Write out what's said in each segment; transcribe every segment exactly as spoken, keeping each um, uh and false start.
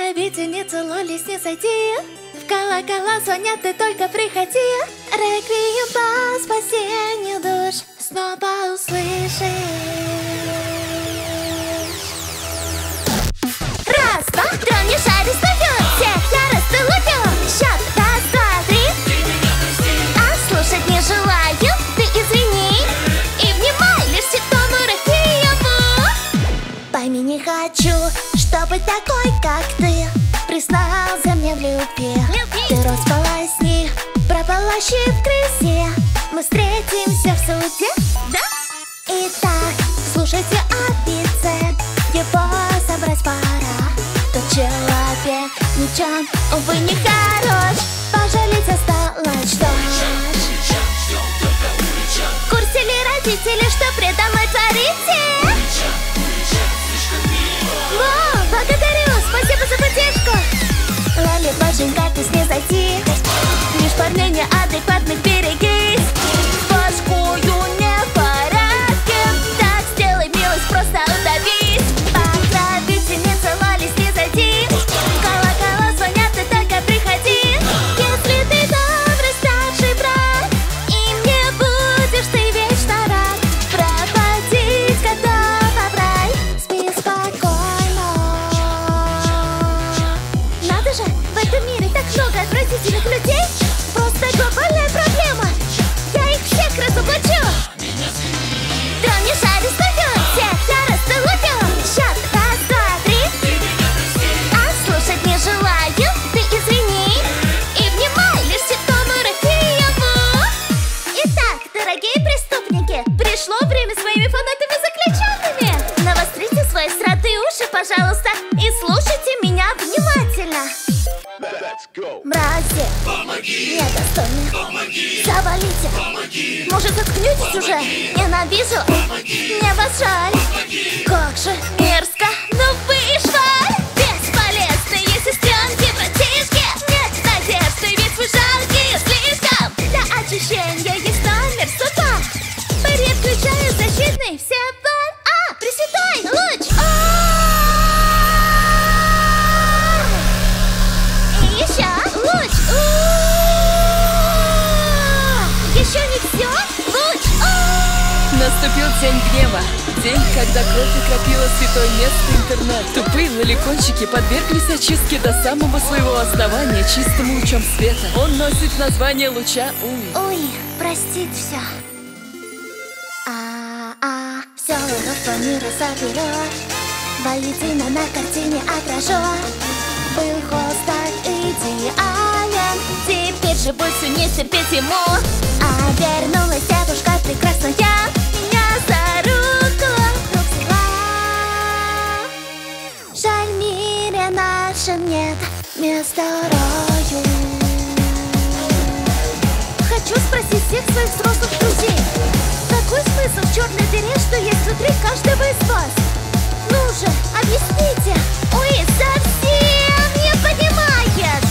Покровительница целовались не сойти. В колокола звонят, ты только приходи. Реквием по спасению душ снова услышишь. Раз, два, тронь шарик встаёт. Всех я расцелую. Счет, раз, два, три. А слушать не желаю, ты извини. И внимай лишь симптому Реквиему. Пойми, не хочу, чтобы такой, как ты, признался мне в любви. Ты распалась с них, прополощи в крысе. Мы встретимся в суде, да? Итак, слушайте о пицце. Его собрать пора. Тот человек ничем, увы, не хорош. Пожалеть осталось, что курсили родители, что предо мной творите. Во, благодарю, спасибо за поддержку. Лали, боженька, ты снизойти. Лишь парней неадекватных берегись. Башкую не в порядке. Так сделай милость, просто удавись. Покровительница Лали, снизойти. Колокола звонят, ты только приходи. Если ты добрый старший брат, им не будешь ты вечно рад. Проводить готов в рай. Спи спокойно. Надо же, в этом мире так много отвратительных людей. Просто глобальная проблема. Я их всех разоблачу. Тронь шарик встаёт. Всех я расцелую. Счет, раз, два, три. А слушать не желаю, ты извини. И внимай лишь симптому Реквиему. Итак, дорогие преступники, пришло время своими фанатами заключенными. Навострите свои сратые уши, пожалуйста, и слушайте меня внимательно. Мрази, помоги! Недостойны, помоги! Завалите! Помоги! Может, заткнетесь уже? Ненавижу! Помоги! Мне вас жаль! Помоги! Как же мерзко! Ну вы и шваль! Бесполезные сестренки, братишки! Нет надежды, ведь вы жалкие слишком! Для очищения есть номер суда. Переключаю защитный всевар. А, Пресвятой Луч! Еще луч! Еще не все? Луч! Наступил день гнева. День, когда кровь окропила святое место интернет. Тупые лоликончики подверглись очистке до самого своего основания чистым лучом света. Он носит название луча Уи. Ой, простит все. А-а, все родство мира соберет. Воедино на картине отражу. Был холст так идеален. Теперь же больше не терпеть ему. А вернулась девушка прекрасная. Меня за руку вдруг взяла. Жаль, в мире нашем нет места раю. Хочу спросить всех своих взрослых друзей: какой смысл в черной дыре, что есть внутри каждого из вас? Ну же, объясните. Ой, совсем не понимает.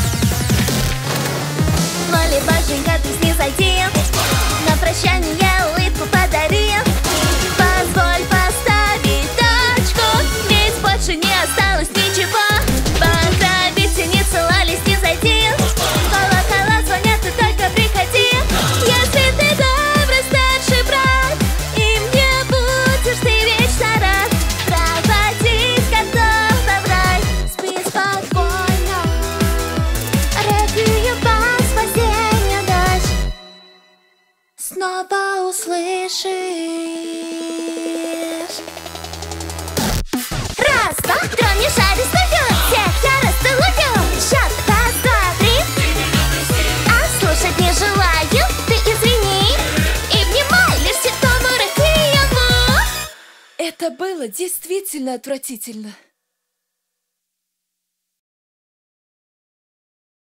Лоли, боженька, ты снизойди. На прощание улыбку подари. Позволь поставить точку, ведь больше не осталось ничего. Покровительница Лали, снизойди. Колокола звонят, ты только приходи. Если ты добрый старший брат, им не будешь ты вечно рад. Проводить готов в рай. Спи спокойно. Реквием по спасению дочь снова услышишь. Раз, два, тронь шарик встаёт. Всех я расцелую. Счет, раз, два, три. А слушать не желаю, ты извини. И внимай лишь симптому Реквиему. Это было действительно отвратительно.